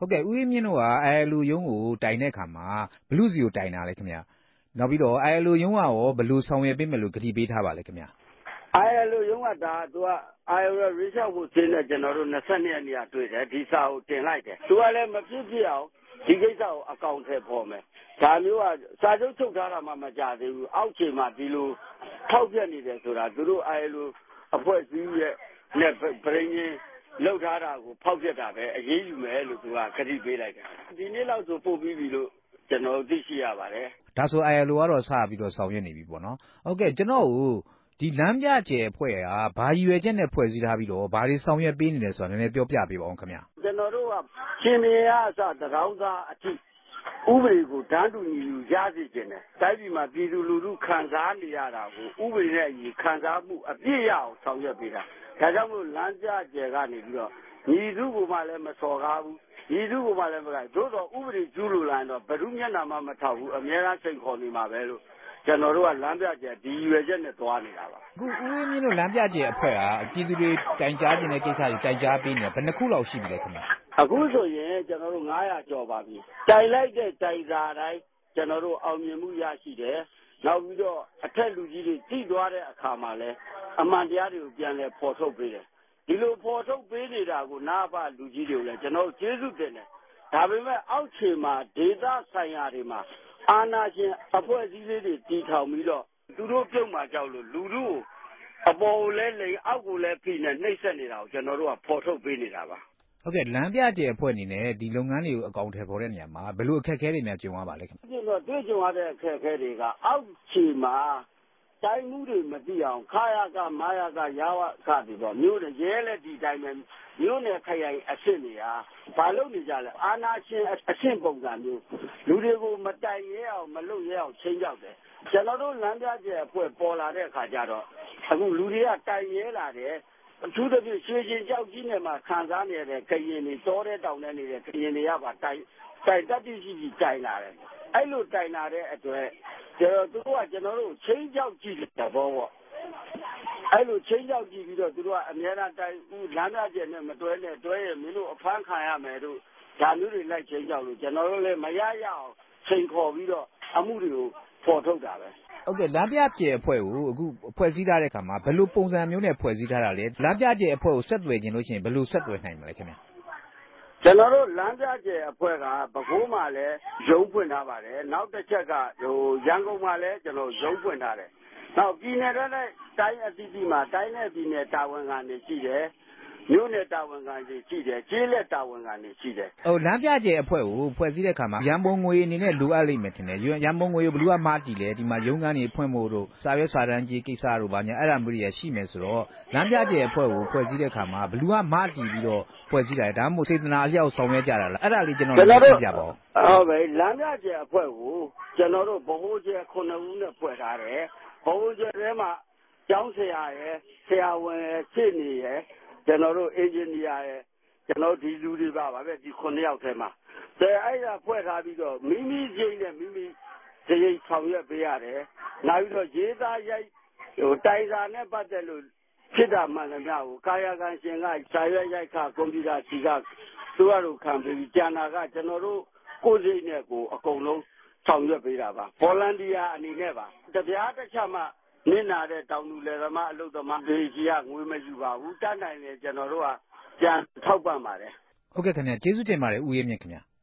ဟုတ်ကဲ့ဦးအေးမြင့်တို့က ILO ရုံးကိုတိုင်တဲ့အခါမှာဘလူးစီကိုတိုင်တာလေခင်ဗျနောက်ပြီးတော့ ILO ရုံးကရောဘယ်လိုဆောင်ရွက်ပေးမယ်လို့ကတိပေးထားပါလဲခင်ဗျ ILO ရုံးကသူက ILO ရိချောက်ဖို့တင်းနဲ့ကျွန်တော်တို့22ရက်နေ့ကတွေ့တယ်ဒီစာကိုတင်လိုက်တယ်သူကလည်းမဖြစ်ဖြစ်အောင်ဒီကိစ္စကိုအကောင့်ထဲပေါ်မယ်ဒါမျိုးကစာချုပ်ချုပ်ထားတာမှမကြသေးဘူးအောက်ခြေမှာဒီလိုထောက်ပြနေတယ်ဆိုတာသူတို့ ILO အဖွဲ့အစည်းရဲ့နဲ့ပြည်ရင်းလောက်ထားတာကိုဖောက်ပြတာပဲအရေးယူမယ်လို့သူကကတိပေးလိုက်တယ်ဒီနေ့လောက်ဆိုပို့ပြီးပြီလို့ကျွန်တော်သိရှိရပါတယ်ဒါဆို ILO ကတော့စပြီးတော့ဆောင်ရွက်နေပြီပေါ့နော်ဟုတ်ကဲ့ကျွန်တော်ကိုဒီလမ်းပြကျယ်အဖွဲ့ကဘာရည်ရွယ်ချက်နဲ့ဖွဲ့စည်းထားပြီးတော့ဘာတွေဆောင်ရွက်ပေးနေလဲဆိုတာနည်းနည်းပြောပြပေးပါဦးခင်ဗျကျွန်တော်တို့ကရှင်မင်းအားအစတရောင်းသားအထိဥပဒေကိုတန်းတူညီလူရစေခြင်းနဲ့တိုင်းပြည်မှာပြည်သူလူထုခံစားနေရတာကိုဥပဒေနဲ့အညီခံစားမှုအပြည့်ရအောင်ဆောင်ရွက်ပေးတာဒါကြောင့်မို့လမ်းပြကျယ်ကနေပြီးတော့ညီသူကမှလည်းမစော်ကားဘူးညီသူကမှလည်းမကိုက်သို့တော့ဥပဒေကျူးလွန်လာတော့ဘယ်သူမျက်နှာမှမထောက်ဘူးအများအားစိန်ခေါ်နေမှာပဲလို့ကျွန်တော်တို့ကလမ်းပြကျယ်ဒီရွယ်ချက်နဲ့သွားနေတာပါအခုဦးဝင်းမြင့်တို့လမ်းပြကျယ်အဖွဲ့ကပြည်သူတွေတိုင်ကြားနေတဲ့ကိစ္စတွေတိုင်ကြားပေးနေဘယ်နှခုလောက်ရှိပြီလဲခင်ဗျအခုဆိုရင်ကျွန်တော်တို့900ကျော်ပါပြီတိုင်လိုက်တဲ့တိုင်စာတိုင်းကျွန်တော်တို့အောင်မြင်မှုရရှိတယ်နောက်ပြီးတော့အထက်လူကြီးတွေတိသွားတဲ့အခါမှာလဲအမှန်တရားတွေကိုပြန်လဲပေါ်ထုတ်ပေးတယ်ဒီလိုပေါ်ထုတ်ပေးနေတာကိုနာဖလူကြီးတွေကိုလည်းကျွန်တော်ကျေးဇူးတင်တယ်ဒါပေမဲ့အောက်ခြေမှာဒေသဆိုင်ရာတွေမှာအာဏာရှင်အဖွဲ့အစည်းလေးတွေတည်ထောင်ပြီးတော့သူတို့ပြုတ်မှကြောက်လို့လူထုကိုအပေါ်ကိုလဲလိန်အောက်ကိုလဲဖိနေနှိပ်စက်နေတာကိုကျွန်တော်တို့ကပေါ်ထုတ်ပေးနေတာပါဟုတ်ကဲ့လမ်းပြကျယ်အဖွဲ့အနေနဲ့ဒီလုပ်ငန်းတွေကိုအကောင့်ထဲပေါ်တဲ့နေရာမှာဘယ်လိုအခက်အခဲတွေများကြုံရပါလဲခင်ဗျ။တွေ့ကြုံရတဲ့အခက်အခဲတွေကအောက်ခြေမှာတိုင်းမှုတွေမသိအောင်ခါရကမာရကရဝကတွေပေါ့မျိုးတွေရဲလက်ဒီတိုင်းပဲမျိုးနယ်ခရိုင်အစ်စ်နေဟာဘာလို့နေကြလဲအာနာရှင်အဆင့်ပုံစံမျိုးလူတွေကိုမတိုင်ရဲအောင်မလုပ်ရဲအောင်ချင်းကြောက်တယ်ကျွန်တော်တို့လမ်းပြကျယ်အဖွဲ့ပေါ်လာတဲ့အခါကျတော့အခုလူတွေကတိုင်ရဲလာတယ်အထူးသဖြင့်ရွှေချင်းကြောက်ကြီးနဲ့မှခံစားနေတဲ့ကရင်တွေတောတဲ့တောင်ထဲနေတဲ့ကရင်တွေကပါတိုင်တတိရှိတိုင်လာတယ်အဲ့လိုတိုင်လာတဲ့အတွက်သူတို့ကကျွန်တော်တို့ချင်းကြောက်ကြည့်တဲ့ဘောပေါ့အဲ့လိုချင်းကြောက်ကြည့်ပြီးတော့သူတို့ကအများအားတိုင်လမ်းပြကျယ်နဲ့မတွဲနဲ့တွဲရင်မင်းတို့အဖမ်းခံရမယ်တို့ဒါမျိုးတွေလိုက်ချင်းကြောက်လို့ကျွန်တော်တို့လည်းမရရအောင်ချိန်ခေါ်ပြီးတော့အမှုတွေကိုပေါ်ထုတ်တာပဲဟုတ်ကဲ့လမ်းပြကျယ်အဖွဲ့ကိုအခုဖွဲ့စည်းထားတဲ့အခါမှာဘယ်လိုပုံစံမျိုးနဲ့ဖွဲ့စည်းထားတာလဲလမ်းပြကျယ်အဖွဲ့ကိုဆက်သွယ်ခြင်းလို့ရှိရင်ဘယ်လိုဆက်သွယ်နိုင်မလဲခင်ဗျကျွန်တော်တို့လမ်းပြကျယ်အဖွဲ့ကပဲခူးမှာလည်းရုံးဖွင့်ထားပါတယ်နောက်တစ်ချက်ကရန်ကုန်မှာလည်းကျွန်တော်ရုံးဖွင့်ထားတယ်နောက်ပြည်နယ်နဲ့တိုင်းအသီးသီးမှာတိုင်းနဲ့ပြည်နယ်တာဝန်ခံတွေရှိတယ်မြို့နယ်တာဝန်ခံတွေရှိတယ်ကျေးလက်တာဝန်ခံတွေရှိတယ်လမ်းပြကျယ်အဖွဲ့ကိုဖွဲ့စည်းတဲ့အခါမှာရန်ပုံငွေအနေနဲ့လိုအပ်လိမ့်မယ်ထင်တယ်ရန်ပုံငွေကိုဘယ်သူကမတည်လဲဒီမှာရုံးခန်းတွေဖွင့်ဖို့တို့စာရွက်စာတမ်းကြီးကိစ္စတို့ဘာညာအဲ့ဒါမျိုးတွေရှိမယ်ဆိုတော့လမ်းပြကျယ်အဖွဲ့ကိုဖွဲ့စည်းတဲ့အခါမှာဘယ်သူကမတည်ပြီးတော့ဖွဲ့စည်းတာလဲဒါမှမဟုတ်စေတနာအလျောက်ဆောင်ရွက်ကြတာလားအဲ့ဒါလေးကျွန်တော်သိကြပါဦးဟုတ်ပဲလမ်းပြကျယ်အဖွဲ့ကိုကျွန်တော်တို့ဗဟိုကျယ်9ဦးနဲ့ဖွဲ့ထားတယ်ဗဟိုကျယ်ထဲမှာကျောင်းဆရာရယ်ဆရာဝန်ရယ်ရှေ့နေရယ်ကျွန်တော်တို့အင်ဂျင်နီယာရယ်ကျွန်တော်ဒီလူတွေပါပဲဒီ9ယောက်ထဲမှာအဲ့ဒါဖွဲ့ထားပြီးတော့မိမိချင်းနဲ့မိမိစရိတ်ဆောင်ရွက်ပေးရတယ်နောက်ပြီးတော့ရေးသားရိုက်တိုင်စာနဲ့ပတ်သက်လို့ဖြစ်တာမှန်တယ်များကိုကာယကံရှင်ကစာရွက်ရိုက်ခကွန်ပျူတာစီကသူတို့ခံပြီးကျန်တာကကျွန်တော်တို့ကိုယ်စိတ်နဲ့ကိုအကုန်လုံးဆောင်ရွက်ပေးတာပါ volunteer အနေနဲ့ပါတပြားတစ်ချက်မှနစ်နာတဲ့တောင်သူလယ်သမားအလုပ်သမားတွေကြီးကငွေမယူပါဘူးတတ်နိုင်တယ်ကျွန်တော်တို့ကပြန်ထောက်ပံ့ပါတယ်ဟုတ်ကဲ့ခင်ဗျကျေးဇူးတင်ပါတယ်ဦးရဲမြင့်ခင်ဗျ